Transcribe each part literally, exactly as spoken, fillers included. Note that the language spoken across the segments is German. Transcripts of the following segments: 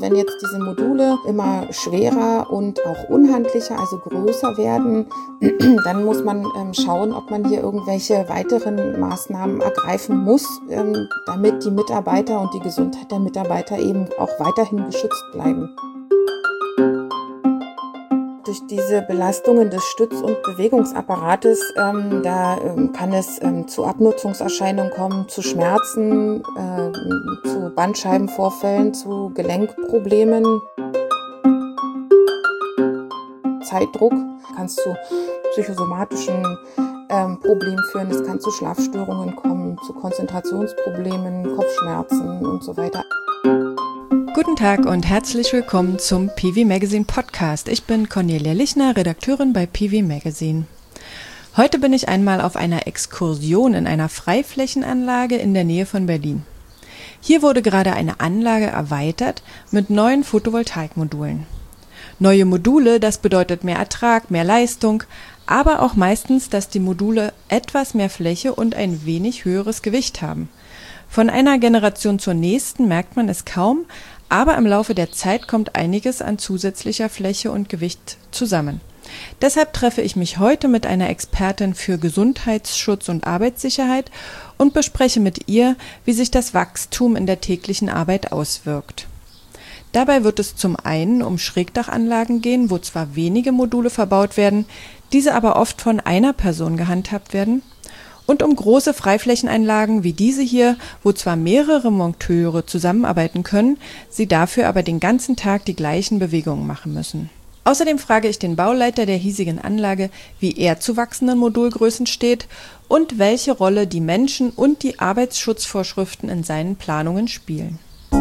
Wenn jetzt diese Module immer schwerer und auch unhandlicher, also größer werden, dann muss man ähm, schauen, ob man hier irgendwelche weiteren Maßnahmen ergreifen muss, ähm, damit die Mitarbeiter und die Gesundheit der Mitarbeiter eben auch weiterhin geschützt bleiben. Durch diese Belastungen des Stütz- und Bewegungsapparates, ähm, da ähm, kann es ähm, zu Abnutzungserscheinungen kommen, zu Schmerzen, äh, zu Bandscheibenvorfällen, zu Gelenkproblemen. Zeitdruck kann zu psychosomatischen ähm, Problemen führen, es kann zu Schlafstörungen kommen, zu Konzentrationsproblemen, Kopfschmerzen und so weiter. Guten Tag und herzlich willkommen zum P V Magazine Podcast. Ich bin Cornelia Lichner, Redakteurin bei P V Magazine. Heute bin ich einmal auf einer Exkursion in einer Freiflächenanlage in der Nähe von Berlin. Hier wurde gerade eine Anlage erweitert mit neuen Photovoltaikmodulen. Neue Module, das bedeutet mehr Ertrag, mehr Leistung, aber auch meistens, dass die Module etwas mehr Fläche und ein wenig höheres Gewicht haben. Von einer Generation zur nächsten merkt man es kaum, aber im Laufe der Zeit kommt einiges an zusätzlicher Fläche und Gewicht zusammen. Deshalb treffe ich mich heute mit einer Expertin für Gesundheitsschutz und Arbeitssicherheit und bespreche mit ihr, wie sich das Wachstum in der täglichen Arbeit auswirkt. Dabei wird es zum einen um Schrägdachanlagen gehen, wo zwar wenige Module verbaut werden, diese aber oft von einer Person gehandhabt werden, und um große Freiflächenanlagen wie diese hier, wo zwar mehrere Monteure zusammenarbeiten können, sie dafür aber den ganzen Tag die gleichen Bewegungen machen müssen. Außerdem frage ich den Bauleiter der hiesigen Anlage, wie er zu wachsenden Modulgrößen steht und welche Rolle die Menschen und die Arbeitsschutzvorschriften in seinen Planungen spielen.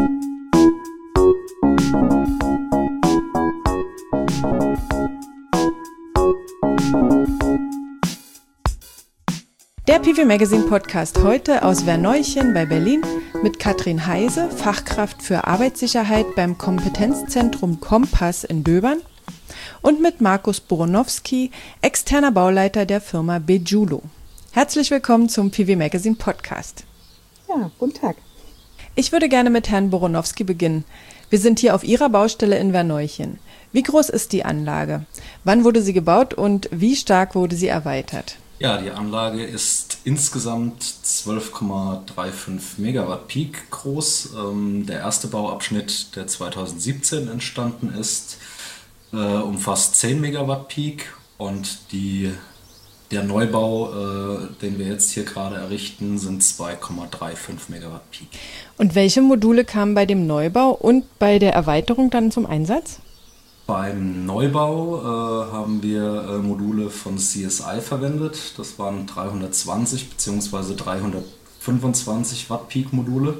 Der P V Magazine Podcast heute aus Verneuchen bei Berlin mit Katrin Heise, Fachkraft für Arbeitssicherheit beim Kompetenzzentrum Kompass in Döbern, und mit Markus Boronowski, externer Bauleiter der Firma Bejulo. Herzlich willkommen zum P V Magazine Podcast. Ja, guten Tag. Ich würde gerne mit Herrn Boronowski beginnen. Wir sind hier auf Ihrer Baustelle in Verneuchen. Wie groß ist die Anlage? Wann wurde sie gebaut und wie stark wurde sie erweitert? Ja, die Anlage ist insgesamt zwölf Komma fünfunddreißig Megawatt Peak groß. Ähm, der erste Bauabschnitt, der zweitausendsiebzehn entstanden ist, äh, umfasst zehn Megawatt Peak und die, der Neubau, äh, den wir jetzt hier gerade errichten, sind zwei Komma fünfunddreißig Megawatt Peak. Und welche Module kamen bei dem Neubau und bei der Erweiterung dann zum Einsatz? Beim Neubau äh, haben wir äh, Module von C S I verwendet. Das waren dreihundertzwanzig bzw. dreihundertfünfundzwanzig Watt Peak Module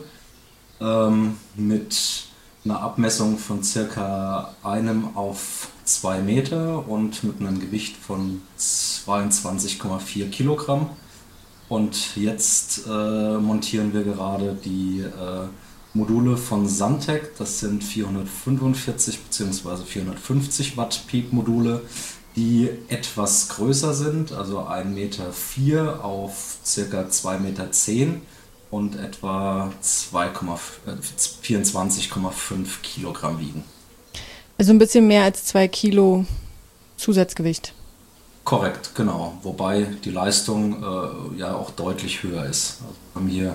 ähm, mit einer Abmessung von circa einem auf zwei Meter und mit einem Gewicht von zweiundzwanzig Komma vier Kilogramm. Und jetzt äh, montieren wir gerade die äh, Module von Santec, das sind vierhundertfünfundvierzig bzw. vierhundertfünfzig Watt Peak Module, die etwas größer sind, also ein Meter vier auf ca. zwei Meter zehn und etwa vierundzwanzig Komma fünf Kilogramm wiegen. Also ein bisschen mehr als zwei Kilo Zusatzgewicht. Korrekt, genau. Wobei die Leistung äh, ja auch deutlich höher ist. Also wir haben hier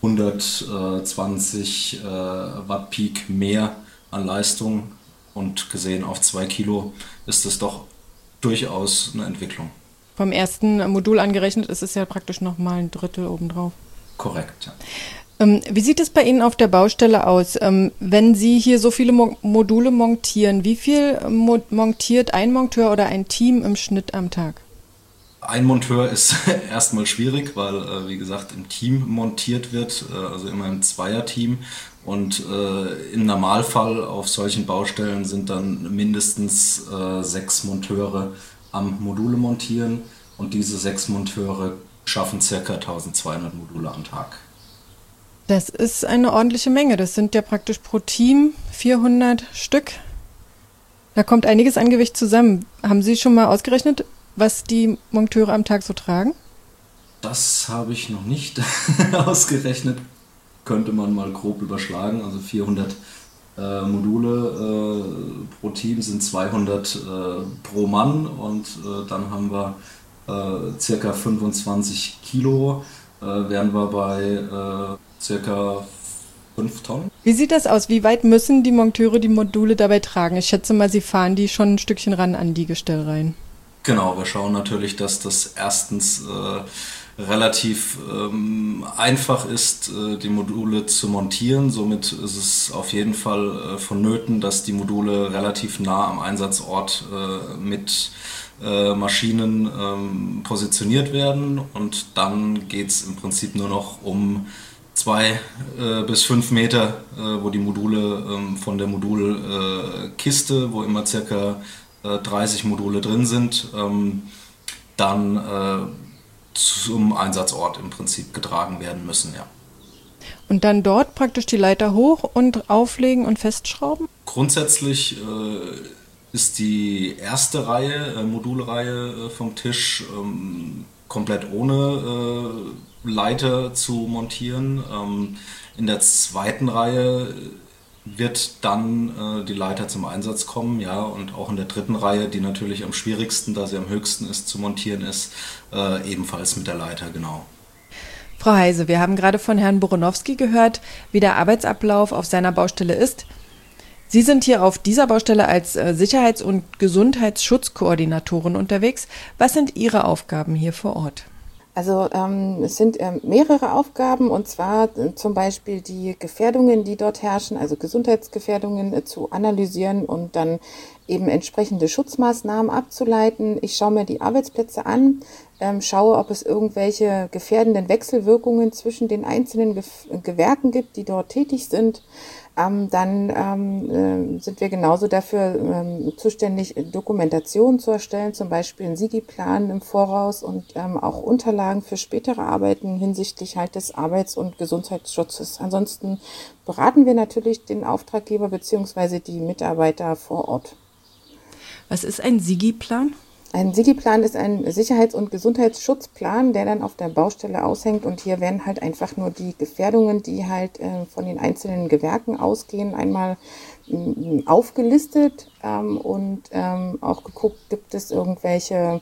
hundertzwanzig äh, Watt Peak mehr an Leistung und gesehen auf zwei Kilo ist es doch durchaus eine Entwicklung. Vom ersten Modul angerechnet ist es ja praktisch nochmal ein Drittel obendrauf. Korrekt, ja. Ähm, wie sieht es bei Ihnen auf der Baustelle aus? Ähm, wenn Sie hier so viele Mo- Module montieren, wie viel mo- montiert ein Monteur oder ein Team im Schnitt am Tag? Ein Monteur ist erstmal schwierig, weil, äh, wie gesagt, im Team montiert wird, äh, also immer im Zweierteam. Und äh, im Normalfall auf solchen Baustellen sind dann mindestens äh, sechs Monteure am Module montieren. Und diese sechs Monteure schaffen ca. eintausendzweihundert Module am Tag. Das ist eine ordentliche Menge. Das sind ja praktisch pro Team vierhundert Stück. Da kommt einiges an Gewicht zusammen. Haben Sie schon mal ausgerechnet, was die Monteure am Tag so tragen? Das habe ich noch nicht ausgerechnet. Könnte man mal grob überschlagen. Also vierhundert äh, Module äh, pro Team sind zweihundert äh, pro Mann und äh, dann haben wir äh, circa fünfundzwanzig Kilo, äh, wären wir bei äh, circa fünf Tonnen. Wie sieht das aus? Wie weit müssen die Monteure die Module dabei tragen? Ich schätze mal, sie fahren die schon ein Stückchen ran an die Gestellreihen. Genau, wir schauen natürlich, dass das erstens äh, relativ ähm, einfach ist, äh, die Module zu montieren. Somit ist es auf jeden Fall äh, vonnöten, dass die Module relativ nah am Einsatzort äh, mit äh, Maschinen ähm, positioniert werden. Und dann geht es im Prinzip nur noch um zwei äh, bis fünf Meter, äh, wo die Module ähm, von der Modulkiste, äh, wo immer circa äh, dreißig Module drin sind, ähm, dann äh, zum Einsatzort im Prinzip getragen werden müssen, ja. Und dann dort praktisch die Leiter hoch und auflegen und festschrauben? Grundsätzlich äh, ist die erste Reihe, äh, Modulreihe äh, vom Tisch ähm, komplett ohne äh, Leiter zu montieren. Ähm, in der zweiten Reihe wird dann äh, die Leiter zum Einsatz kommen, ja, und auch in der dritten Reihe, die natürlich am schwierigsten, da sie am höchsten ist, zu montieren ist, äh, ebenfalls mit der Leiter, genau. Frau Heise, wir haben gerade von Herrn Boronowski gehört, wie der Arbeitsablauf auf seiner Baustelle ist. Sie sind hier auf dieser Baustelle als äh, Sicherheits- und Gesundheitsschutzkoordinatoren unterwegs. Was sind Ihre Aufgaben hier vor Ort? Also ähm, es sind ähm, mehrere Aufgaben, und zwar äh, zum Beispiel die Gefährdungen, die dort herrschen, also Gesundheitsgefährdungen äh, zu analysieren und dann eben entsprechende Schutzmaßnahmen abzuleiten. Ich schaue mir die Arbeitsplätze an, ähm, schaue, ob es irgendwelche gefährdenden Wechselwirkungen zwischen den einzelnen Ge- Gewerken gibt, die dort tätig sind. Ähm, dann ähm, äh, sind wir genauso dafür ähm, zuständig, Dokumentation zu erstellen, zum Beispiel einen SIGI-Plan im Voraus und ähm, auch Unterlagen für spätere Arbeiten hinsichtlich halt des Arbeits- und Gesundheitsschutzes. Ansonsten beraten wir natürlich den Auftraggeber bzw. die Mitarbeiter vor Ort. Was ist ein SIGI-Plan? Ein SIGI-Plan ist ein Sicherheits- und Gesundheitsschutzplan, der dann auf der Baustelle aushängt, und hier werden halt einfach nur die Gefährdungen, die halt äh, von den einzelnen Gewerken ausgehen, einmal äh, aufgelistet ähm, und ähm, auch geguckt, gibt es irgendwelche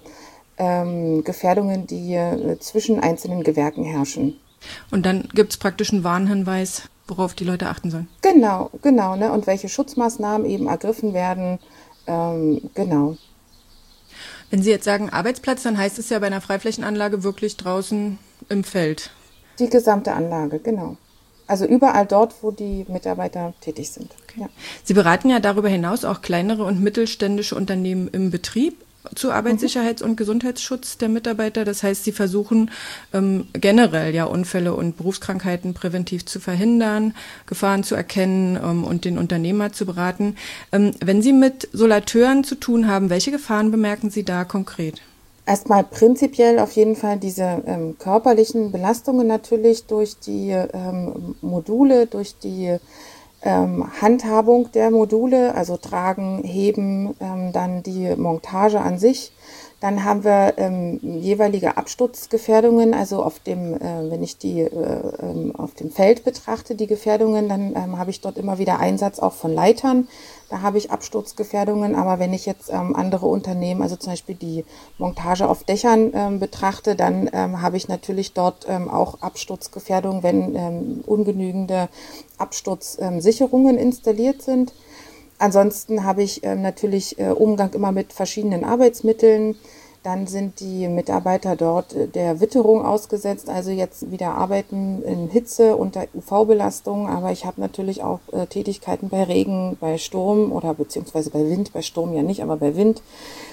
ähm, Gefährdungen, die äh, zwischen einzelnen Gewerken herrschen. Und dann gibt es praktisch einen Warnhinweis, worauf die Leute achten sollen. Genau, genau, ne? Und welche Schutzmaßnahmen eben ergriffen werden, ähm, genau. Wenn Sie jetzt sagen Arbeitsplatz, dann heißt es ja bei einer Freiflächenanlage wirklich draußen im Feld. Die gesamte Anlage, genau. Also überall dort, wo die Mitarbeiter tätig sind. Okay. Ja. Sie beraten ja darüber hinaus auch kleinere und mittelständische Unternehmen im Betrieb zu Arbeitssicherheits- und Gesundheitsschutz der Mitarbeiter. Das heißt, Sie versuchen ähm, generell ja Unfälle und Berufskrankheiten präventiv zu verhindern, Gefahren zu erkennen ähm, und den Unternehmer zu beraten. Ähm, wenn Sie mit Solateuren zu tun haben, welche Gefahren bemerken Sie da konkret? Erstmal prinzipiell auf jeden Fall diese ähm, körperlichen Belastungen natürlich durch die ähm, Module, durch die Ähm, Handhabung der Module, also Tragen, Heben, ähm, dann die Montage an sich. Dann haben wir ähm, jeweilige Absturzgefährdungen, also auf dem, äh, wenn ich die äh, ähm, auf dem Feld betrachte, die Gefährdungen, dann ähm, habe ich dort immer wieder Einsatz auch von Leitern. Da habe ich Absturzgefährdungen, aber wenn ich jetzt ähm, andere Unternehmen, also zum Beispiel die Montage auf Dächern ähm, betrachte, dann ähm, habe ich natürlich dort ähm, auch Absturzgefährdungen, wenn ähm, ungenügende Absturzsicherungen ähm, installiert sind. Ansonsten habe ich ähm, natürlich äh, Umgang immer mit verschiedenen Arbeitsmitteln. Dann sind die Mitarbeiter dort äh, der Witterung ausgesetzt, also jetzt wieder arbeiten in Hitze unter U V-Belastung. Aber ich habe natürlich auch äh, Tätigkeiten bei Regen, bei Sturm oder beziehungsweise bei Wind, bei Sturm ja nicht, aber bei Wind.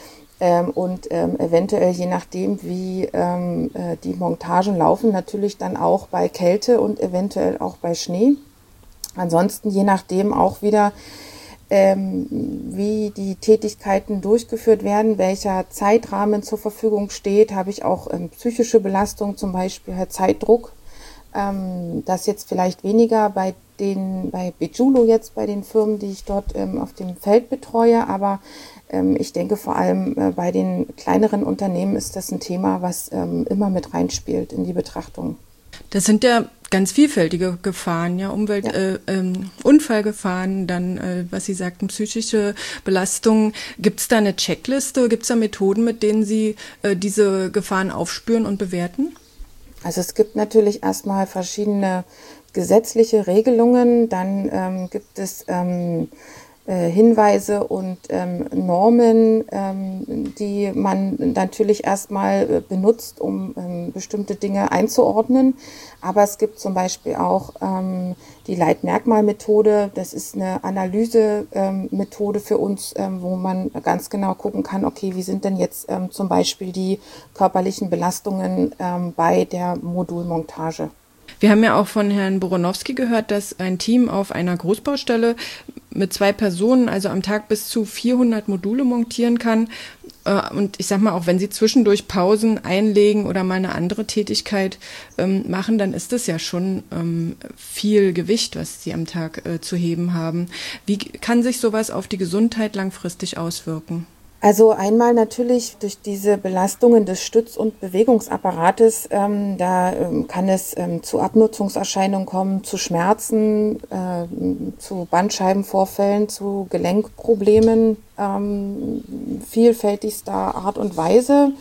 Ähm, und ähm, eventuell, je nachdem, wie ähm, äh, die Montagen laufen, natürlich dann auch bei Kälte und eventuell auch bei Schnee. Ansonsten, je nachdem auch wieder, Ähm, wie die Tätigkeiten durchgeführt werden, welcher Zeitrahmen zur Verfügung steht, habe ich auch ähm, psychische Belastung, zum Beispiel halt Zeitdruck. Ähm, das jetzt vielleicht weniger bei den, bei Bejulo jetzt, bei den Firmen, die ich dort ähm, auf dem Feld betreue, aber ähm, ich denke vor allem äh, bei den kleineren Unternehmen ist das ein Thema, was ähm, immer mit reinspielt in die Betrachtung. Das sind ja ganz vielfältige Gefahren, ja, Umwelt, ja. Äh, ähm, Unfallgefahren, dann, äh, was Sie sagten, psychische Belastungen. Gibt es da eine Checkliste? Gibt es da Methoden, mit denen Sie äh, diese Gefahren aufspüren und bewerten? Also es gibt natürlich erstmal verschiedene gesetzliche Regelungen, dann ähm, gibt es ähm, äh, Hinweise und ähm, Normen, ähm, die man natürlich erstmal äh, benutzt, um ähm, bestimmte Dinge einzuordnen. Aber es gibt zum Beispiel auch ähm, die Leitmerkmalmethode. Das ist eine Analysemethode ähm, für uns, ähm, wo man ganz genau gucken kann, okay, wie sind denn jetzt ähm, zum Beispiel die körperlichen Belastungen ähm, bei der Modulmontage. Wir haben ja auch von Herrn Boronowski gehört, dass ein Team auf einer Großbaustelle mit zwei Personen, also am Tag bis zu vierhundert Module montieren kann. Und ich sag mal, auch wenn Sie zwischendurch Pausen einlegen oder mal eine andere Tätigkeit ähm, machen, dann ist das ja schon ähm, viel Gewicht, was Sie am Tag äh, zu heben haben. Wie kann sich sowas auf die Gesundheit langfristig auswirken? Also einmal natürlich durch diese Belastungen des Stütz- und Bewegungsapparates, ähm, da ähm, kann es ähm, zu Abnutzungserscheinungen kommen, zu Schmerzen, äh, zu Bandscheibenvorfällen, zu Gelenkproblemen, ähm, vielfältigster Art und Weise.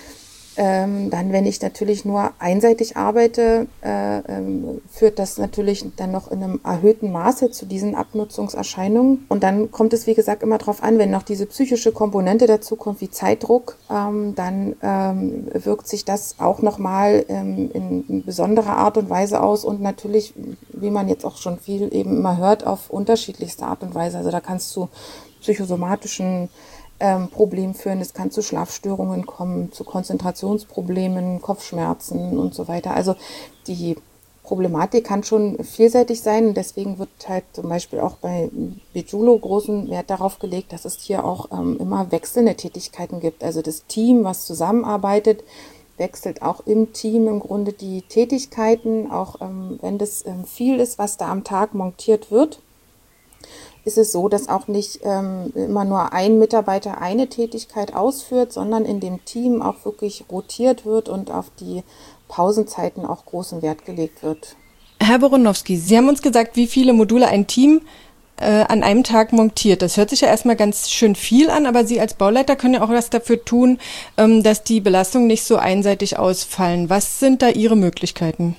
Ähm, dann, wenn ich natürlich nur einseitig arbeite, äh, ähm, führt das natürlich dann noch in einem erhöhten Maße zu diesen Abnutzungserscheinungen. Und dann kommt es, wie gesagt, immer darauf an, wenn noch diese psychische Komponente dazu kommt, wie Zeitdruck, ähm, dann ähm, wirkt sich das auch nochmal ähm, in besonderer Art und Weise aus und natürlich, wie man jetzt auch schon viel eben immer hört, auf unterschiedlichste Art und Weise. Also da kann es zu psychosomatischen Ähm, Problem führen. Es kann zu Schlafstörungen kommen, zu Konzentrationsproblemen, Kopfschmerzen und so weiter. Also die Problematik kann schon vielseitig sein und deswegen wird halt zum Beispiel auch bei Bejulo großen Wert darauf gelegt, dass es hier auch ähm, immer wechselnde Tätigkeiten gibt. Also das Team, was zusammenarbeitet, wechselt auch im Team im Grunde die Tätigkeiten, auch ähm, wenn das ähm, viel ist, was da am Tag montiert wird. Ist es so, dass auch nicht ähm, immer nur ein Mitarbeiter eine Tätigkeit ausführt, sondern in dem Team auch wirklich rotiert wird und auf die Pausenzeiten auch großen Wert gelegt wird. Herr Boronowski, Sie haben uns gesagt, wie viele Module ein Team äh, an einem Tag montiert. Das hört sich ja erstmal ganz schön viel an, aber Sie als Bauleiter können ja auch was dafür tun, ähm, dass die Belastungen nicht so einseitig ausfallen. Was sind da Ihre Möglichkeiten?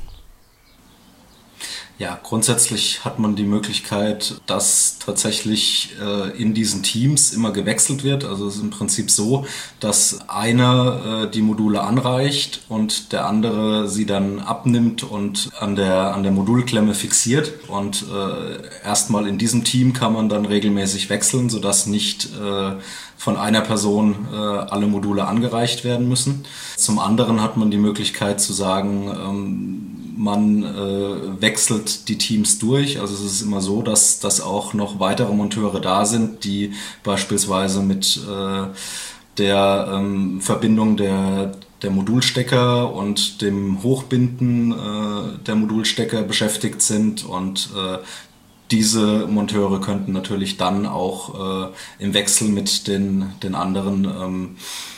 Ja, grundsätzlich hat man die Möglichkeit, dass tatsächlich äh, in diesen Teams immer gewechselt wird. Also es ist im Prinzip so, dass einer äh, die Module anreicht und der andere sie dann abnimmt und an der, an der Modulklemme fixiert. Und äh, erstmal in diesem Team kann man dann regelmäßig wechseln, sodass nicht äh, von einer Person äh, alle Module angereicht werden müssen. Zum anderen hat man die Möglichkeit zu sagen, ähm, man äh, wechselt die Teams durch. Also es ist immer so, dass, dass auch noch weitere Monteure da sind, die beispielsweise mit äh, der ähm, Verbindung der, der Modulstecker und dem Hochbinden äh, der Modulstecker beschäftigt sind. Und äh, diese Monteure könnten natürlich dann auch äh, im Wechsel mit den, den anderen ähm,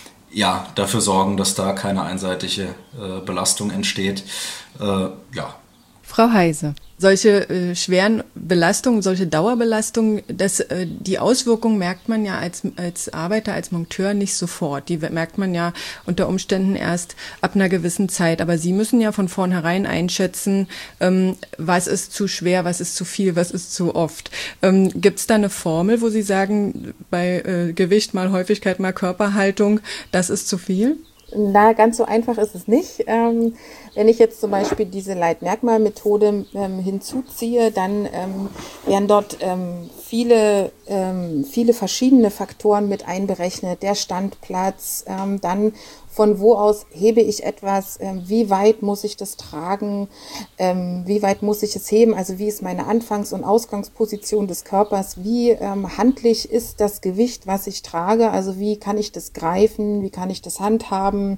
ja, dafür sorgen, dass da keine einseitige äh, Belastung entsteht. Äh, ja. Frau Heise, solche äh, schweren Belastungen, solche Dauerbelastungen, das, äh, die Auswirkungen merkt man ja als, als Arbeiter, als Monteur nicht sofort. Die merkt man ja unter Umständen erst ab einer gewissen Zeit. Aber Sie müssen ja von vornherein einschätzen, ähm, was ist zu schwer, was ist zu viel, was ist zu oft. Ähm, gibt es da eine Formel, wo Sie sagen, bei äh, Gewicht mal Häufigkeit mal Körperhaltung, das ist zu viel? Na, ganz so einfach ist es nicht. Ähm, wenn ich jetzt zum Beispiel diese Leitmerkmalmethode ähm, hinzuziehe, dann ähm, werden dort ähm, viele, ähm, viele verschiedene Faktoren mit einberechnet. Der Standplatz, ähm, dann von wo aus hebe ich etwas, ähm, wie weit muss ich das tragen, ähm, wie weit muss ich es heben, also wie ist meine Anfangs- und Ausgangsposition des Körpers, wie ähm, handlich ist das Gewicht, was ich trage, also wie kann ich das greifen, wie kann ich das handhaben.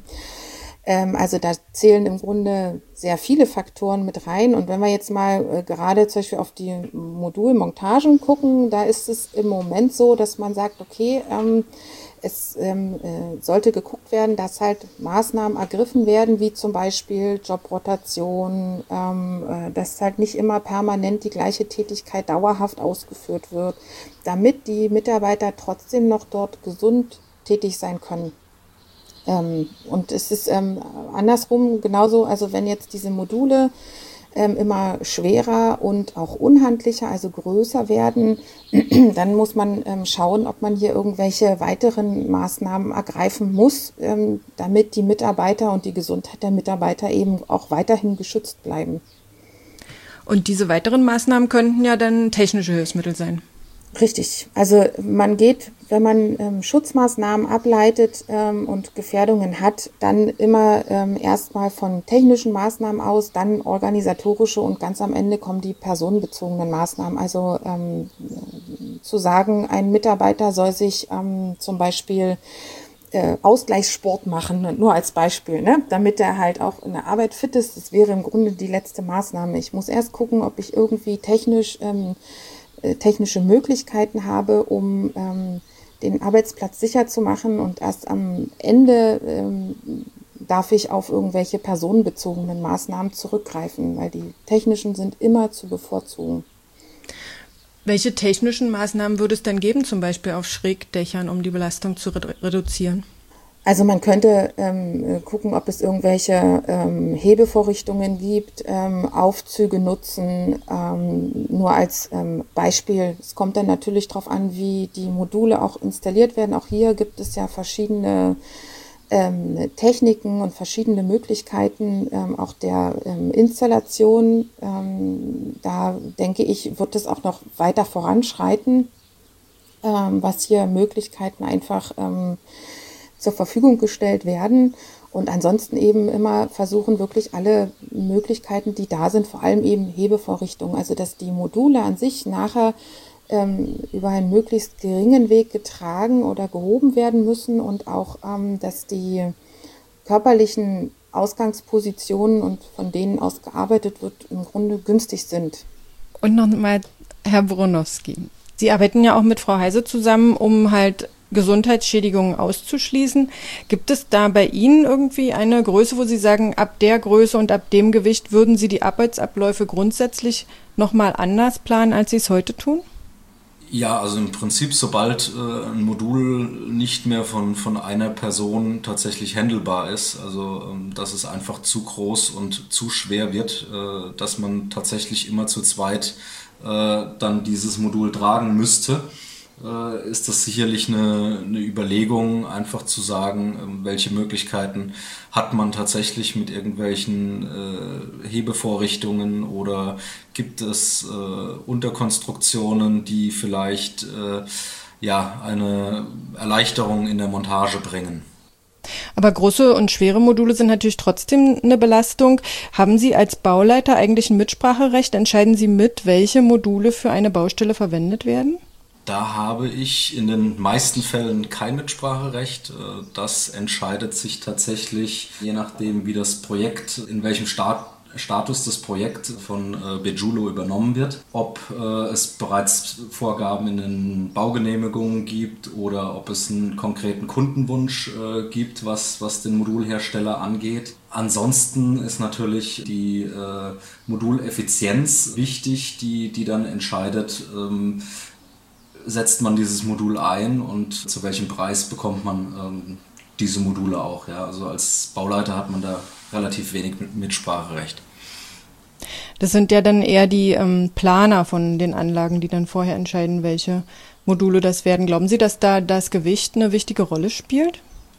Ähm, also da zählen im Grunde sehr viele Faktoren mit rein. Und wenn wir jetzt mal äh, gerade zum Beispiel auf die Modulmontagen gucken, da ist es im Moment so, dass man sagt, okay, ähm, es ähm, äh, sollte geguckt werden, dass halt Maßnahmen ergriffen werden, wie zum Beispiel Jobrotation, ähm, äh, dass halt nicht immer permanent die gleiche Tätigkeit dauerhaft ausgeführt wird, damit die Mitarbeiter trotzdem noch dort gesund tätig sein können. Ähm, und es ist ähm, andersrum genauso, also wenn jetzt diese Module ähm, immer schwerer und auch unhandlicher, also größer werden, dann muss man ähm, schauen, ob man hier irgendwelche weiteren Maßnahmen ergreifen muss, ähm, damit die Mitarbeiter und die Gesundheit der Mitarbeiter eben auch weiterhin geschützt bleiben. Und diese weiteren Maßnahmen könnten ja dann technische Hilfsmittel sein. Richtig. Also man geht, wenn man ähm, Schutzmaßnahmen ableitet ähm, und Gefährdungen hat, dann immer ähm, erstmal von technischen Maßnahmen aus, dann organisatorische und ganz am Ende kommen die personenbezogenen Maßnahmen. Also ähm, zu sagen, ein Mitarbeiter soll sich ähm, zum Beispiel äh, Ausgleichssport machen, nur als Beispiel, ne? Damit er halt auch in der Arbeit fit ist. Das wäre im Grunde die letzte Maßnahme. Ich muss erst gucken, ob ich irgendwie technisch ähm, technische Möglichkeiten habe, um ähm, den Arbeitsplatz sicher zu machen, und erst am Ende ähm, darf ich auf irgendwelche personenbezogenen Maßnahmen zurückgreifen, weil die technischen sind immer zu bevorzugen. Welche technischen Maßnahmen würde es denn geben, zum Beispiel auf Schrägdächern, um die Belastung zu redu- reduzieren? Also man könnte ähm, gucken, ob es irgendwelche ähm, Hebevorrichtungen gibt, ähm, Aufzüge nutzen, ähm, nur als ähm, Beispiel. Es kommt dann natürlich darauf an, wie die Module auch installiert werden. Auch hier gibt es ja verschiedene ähm, Techniken und verschiedene Möglichkeiten, ähm, auch der ähm, Installation. Ähm, da denke ich, wird es auch noch weiter voranschreiten, ähm, was hier Möglichkeiten einfach ähm, zur Verfügung gestellt werden, und ansonsten eben immer versuchen, wirklich alle Möglichkeiten, die da sind, vor allem eben Hebevorrichtungen, also dass die Module an sich nachher ähm, über einen möglichst geringen Weg getragen oder gehoben werden müssen, und auch, ähm, dass die körperlichen Ausgangspositionen und von denen aus gearbeitet wird, im Grunde günstig sind. Und nochmal, Herr Bronowski, Sie arbeiten ja auch mit Frau Heise zusammen, um halt Gesundheitsschädigungen auszuschließen. Gibt es da bei Ihnen irgendwie eine Größe, wo Sie sagen, ab der Größe und ab dem Gewicht würden Sie die Arbeitsabläufe grundsätzlich nochmal anders planen, als Sie es heute tun? Ja, also im Prinzip, sobald äh, ein Modul nicht mehr von, von einer Person tatsächlich handelbar ist, also ähm, dass es einfach zu groß und zu schwer wird, äh, dass man tatsächlich immer zu zweit äh, dann dieses Modul tragen müsste, äh, ist das sicherlich eine, eine Überlegung, einfach zu sagen, äh, welche Möglichkeiten hat man tatsächlich mit irgendwelchen äh, Hebevorrichtungen, oder gibt es äh, Unterkonstruktionen, die vielleicht äh, ja, eine Erleichterung in der Montage bringen. Aber große und schwere Module sind natürlich trotzdem eine Belastung. Haben Sie als Bauleiter eigentlich ein Mitspracherecht? Entscheiden Sie mit, welche Module für eine Baustelle verwendet werden? Da habe ich in den meisten Fällen kein Mitspracherecht. Das entscheidet sich tatsächlich, je nachdem, wie das Projekt, in welchem Start, Status das Projekt von Bejulo übernommen wird. Ob es bereits Vorgaben in den Baugenehmigungen gibt oder ob es einen konkreten Kundenwunsch gibt, was, was den Modulhersteller angeht. Ansonsten ist natürlich die äh, Moduleffizienz wichtig, die, die dann entscheidet, ähm, setzt man dieses Modul ein und zu welchem Preis bekommt man ähm, diese Module auch. Ja? Also als Bauleiter hat man da relativ wenig Mitspracherecht. Das sind ja dann eher die ähm, Planer von den Anlagen, die dann vorher entscheiden, welche Module das werden. Glauben Sie, dass da das Gewicht eine wichtige Rolle spielt?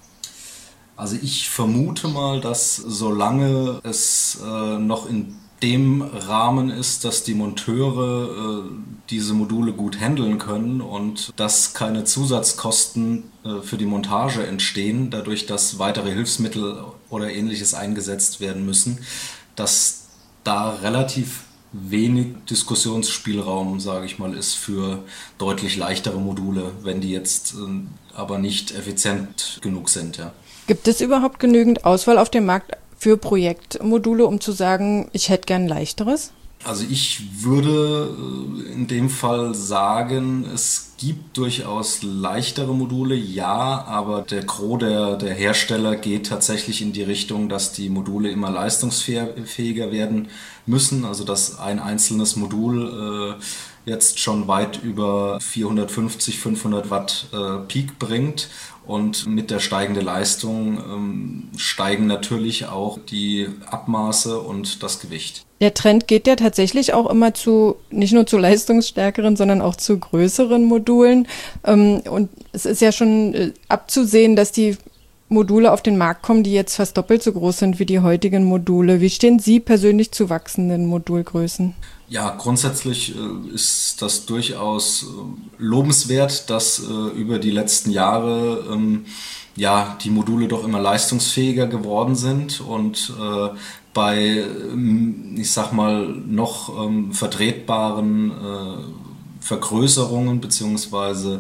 Also ich vermute mal, dass solange es äh, noch in dem Rahmen ist, dass die Monteure äh, diese Module gut handeln können und dass keine Zusatzkosten äh, für die Montage entstehen, dadurch, dass weitere Hilfsmittel oder Ähnliches eingesetzt werden müssen, dass da relativ wenig Diskussionsspielraum, sage ich mal, ist für deutlich leichtere Module, wenn die jetzt äh, aber nicht effizient genug sind. Ja. Gibt es überhaupt genügend Auswahl auf dem Markt für Projektmodule, um zu sagen, ich hätte gern leichteres? Also ich würde in dem Fall sagen, es gibt durchaus leichtere Module, ja, aber der Gros der, der Hersteller geht tatsächlich in die Richtung, dass die Module immer leistungsfähiger werden müssen, also dass ein einzelnes Modul äh, jetzt schon weit über vierhundertfünfzig, fünfhundert Watt äh, Peak bringt. Und mit der steigenden Leistung ähm, steigen natürlich auch die Abmaße und das Gewicht. Der Trend geht ja tatsächlich auch immer zu, nicht nur zu leistungsstärkeren, sondern auch zu größeren Modulen. Ähm, und es ist ja schon äh, abzusehen, dass die Module auf den Markt kommen, die jetzt fast doppelt so groß sind wie die heutigen Module. Wie stehen Sie persönlich zu wachsenden Modulgrößen? Ja, grundsätzlich äh, ist das durchaus äh, lobenswert, dass äh, über die letzten Jahre ähm, ja die Module doch immer leistungsfähiger geworden sind und äh, bei, ähm, ich sag mal, noch ähm, vertretbaren äh, Vergrößerungen beziehungsweise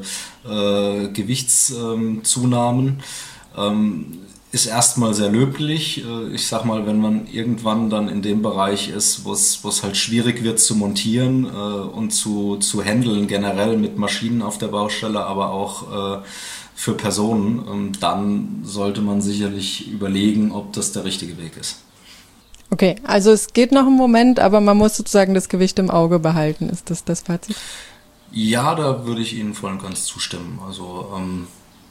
äh, Gewichtszunahmen ähm, ist erstmal sehr löblich. Ich sag mal, wenn man irgendwann dann in dem Bereich ist, wo es wo es halt schwierig wird zu montieren äh, und zu zu handeln generell mit Maschinen auf der Baustelle, aber auch äh, für Personen, ähm, dann sollte man sicherlich überlegen, ob das der richtige Weg ist. Okay, also es geht noch einen Moment, aber man muss sozusagen das Gewicht im Auge behalten. Ist das das Fazit? Ja, da würde ich Ihnen voll und ganz zustimmen. Also ähm,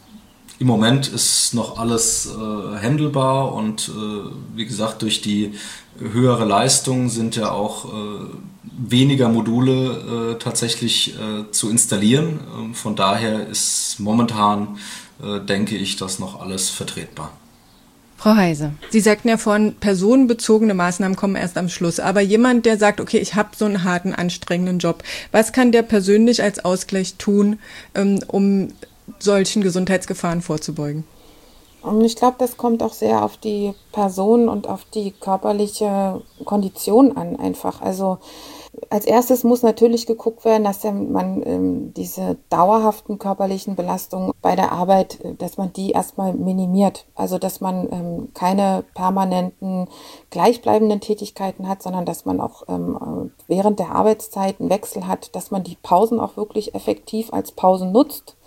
im Moment ist noch alles äh, handelbar und äh, wie gesagt, durch die höhere Leistung sind ja auch äh, weniger Module äh, tatsächlich äh, zu installieren. Ähm, von daher ist momentan, äh, denke ich, das noch alles vertretbar. Frau Heise, Sie sagten ja vorhin, personenbezogene Maßnahmen kommen erst am Schluss. Aber jemand, der sagt, okay, ich habe so einen harten, anstrengenden Job, was kann der persönlich als Ausgleich tun, ähm, um solchen Gesundheitsgefahren vorzubeugen? Und ich glaube, das kommt auch sehr auf die Person und auf die körperliche Kondition an einfach. Also als erstes muss natürlich geguckt werden, dass man ähm, diese dauerhaften körperlichen Belastungen bei der Arbeit, dass man die erstmal minimiert. Also dass man ähm, keine permanenten gleichbleibenden Tätigkeiten hat, sondern dass man auch ähm, während der Arbeitszeit einen Wechsel hat, dass man die Pausen auch wirklich effektiv als Pausen nutzt.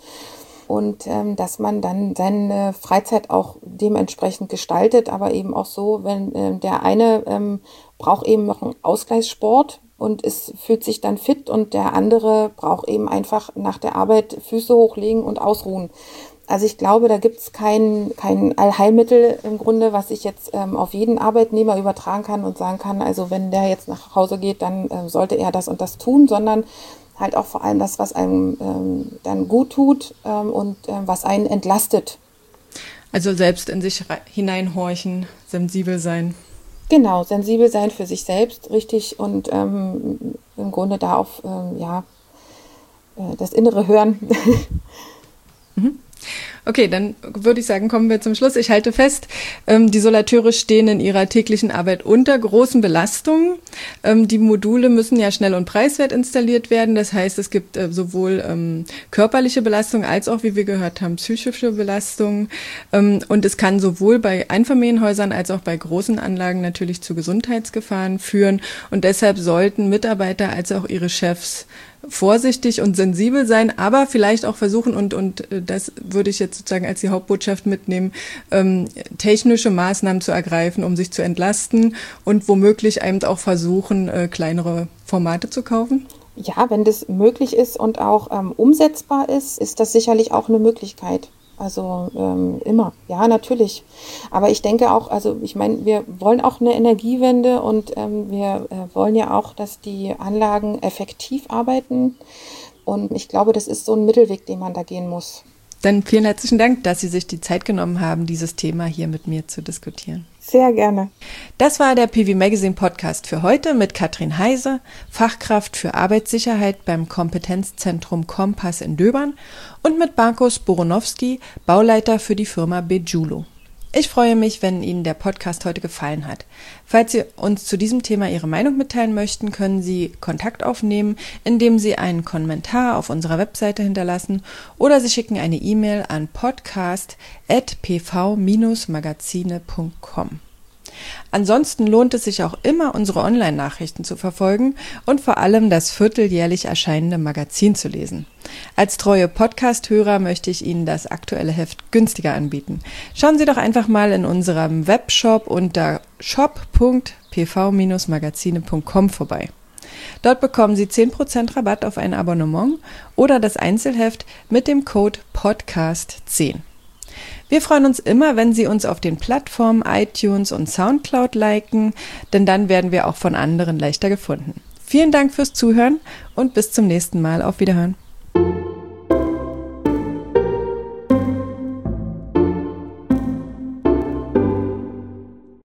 Und ähm, dass man dann seine Freizeit auch dementsprechend gestaltet, aber eben auch so, wenn ähm, der eine ähm, braucht eben noch einen Ausgleichssport und es fühlt sich dann fit und der andere braucht eben einfach nach der Arbeit Füße hochlegen und ausruhen. Also ich glaube, da gibt es kein, kein Allheilmittel im Grunde, was ich jetzt ähm, auf jeden Arbeitnehmer übertragen kann und sagen kann, also wenn der jetzt nach Hause geht, dann ähm, sollte er das und das tun, sondern halt auch vor allem das, was einem ähm, dann gut tut ähm, und ähm, was einen entlastet. Also selbst in sich hineinhorchen, sensibel sein. Genau, sensibel sein für sich selbst, richtig, und ähm, im Grunde da auf ähm, ja, äh, das Innere hören. Mhm. Okay, dann würde ich sagen, kommen wir zum Schluss. Ich halte fest, ähm, die Solateure stehen in ihrer täglichen Arbeit unter großen Belastungen. Ähm, die Module müssen ja schnell und preiswert installiert werden. Das heißt, es gibt äh, sowohl ähm, körperliche Belastung als auch, wie wir gehört haben, psychische Belastung. Ähm, und es kann sowohl bei Einfamilienhäusern als auch bei großen Anlagen natürlich zu Gesundheitsgefahren führen. Und deshalb sollten Mitarbeiter als auch ihre Chefs vorsichtig und sensibel sein, aber vielleicht auch versuchen, und und das würde ich jetzt sozusagen als die Hauptbotschaft mitnehmen, ähm, technische Maßnahmen zu ergreifen, um sich zu entlasten und womöglich eben auch versuchen, äh, kleinere Formate zu kaufen? Ja, wenn das möglich ist und auch ähm, umsetzbar ist, ist das sicherlich auch eine Möglichkeit. Also ähm, immer, ja, natürlich. Aber ich denke auch, also ich meine, wir wollen auch eine Energiewende und ähm, wir äh, wollen ja auch, dass die Anlagen effektiv arbeiten. Und ich glaube, das ist so ein Mittelweg, den man da gehen muss. Dann vielen herzlichen Dank, dass Sie sich die Zeit genommen haben, dieses Thema hier mit mir zu diskutieren. Sehr gerne. Das war der P V Magazine Podcast für heute mit Katrin Heise, Fachkraft für Arbeitssicherheit beim Kompetenzzentrum Kompass in Döbern, und mit Markus Boronowski, Bauleiter für die Firma Bejulo. Ich freue mich, wenn Ihnen der Podcast heute gefallen hat. Falls Sie uns zu diesem Thema Ihre Meinung mitteilen möchten, können Sie Kontakt aufnehmen, indem Sie einen Kommentar auf unserer Webseite hinterlassen oder Sie schicken eine E-Mail an podcast at p v magazine punkt com. Ansonsten lohnt es sich auch immer, unsere Online-Nachrichten zu verfolgen und vor allem das vierteljährlich erscheinende Magazin zu lesen. Als treue Podcast-Hörer möchte ich Ihnen das aktuelle Heft günstiger anbieten. Schauen Sie doch einfach mal in unserem Webshop unter shop punkt p v Bindestrich magazine punkt com vorbei. Dort bekommen Sie zehn Prozent Rabatt auf ein Abonnement oder das Einzelheft mit dem Code Podcast zehn. Wir freuen uns immer, wenn Sie uns auf den Plattformen iTunes und Soundcloud liken, denn dann werden wir auch von anderen leichter gefunden. Vielen Dank fürs Zuhören und bis zum nächsten Mal. Auf Wiederhören.